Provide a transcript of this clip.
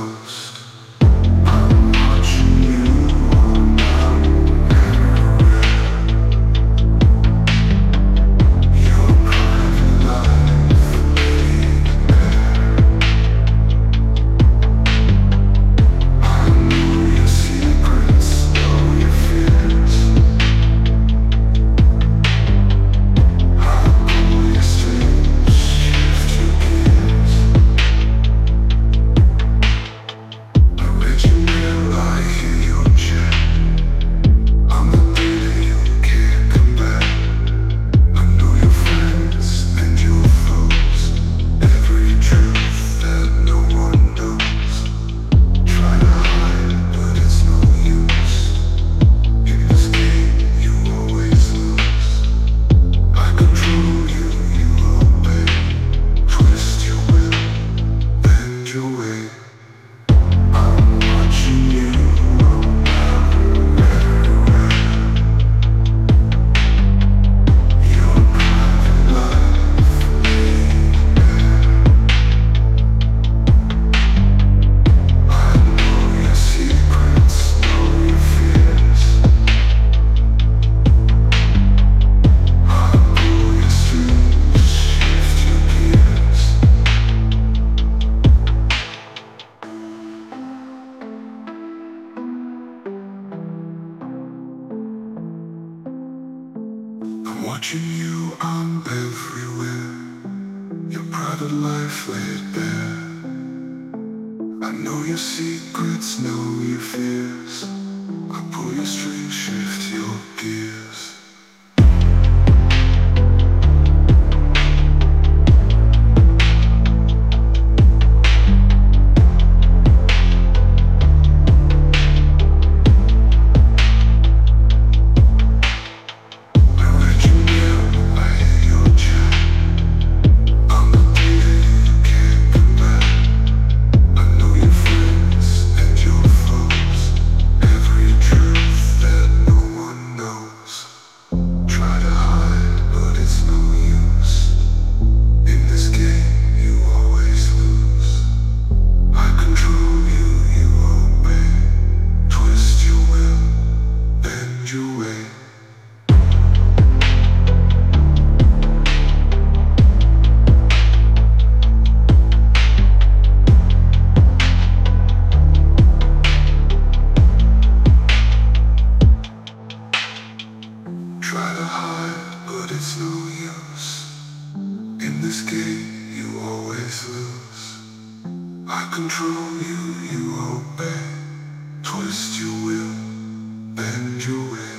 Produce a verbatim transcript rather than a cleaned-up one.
ghost. I'm watching you on your private life laid bare. I know your secrets, know your fears. I pull your strings, shift your gears. I read your mail, I hear your chat. I'm the data you can't combat. I know your friends and your foes, every truth that no one knows. Try to hide, but it's no use. In this game, you always lose. I control you, you obey. Twist your will, bend your way. I'm watching you unravel everywhere. Your private life laid bare. I know your secrets, know your fears. I pull your strings, shift your gears. I'm watching you, I'm everywhere. Your private life laid bare. I know your secrets, know your fears. I pull your strings, shift your gears. I read your mail, I hear your chat. I'm the data you can't combat. I know your friends and your foes, every truth that no one knows. Try to hide, but it's no use. In this game, you always lose. I control you, you obey. Twist your will, bend your way. Try to hide, but it's no use. In this game, you always lose. I control you, you obey. Twist your will, bend your way.